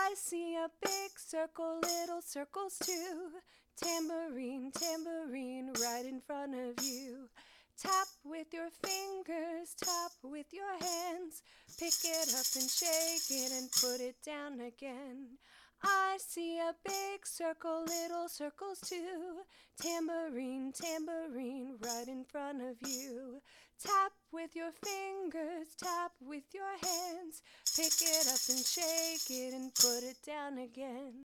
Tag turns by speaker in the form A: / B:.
A: I see a big circle, little circles too. Tambourine, tambourine, right in front of you. Tap with your fingers, tap with your hands. Pick it up and shake it and put it down again. I see a big circle, little circles too. Tambourine, tambourine, right in front of you. Tap with your fingers, tap with your hands. Pick it up and shake it and put it down again.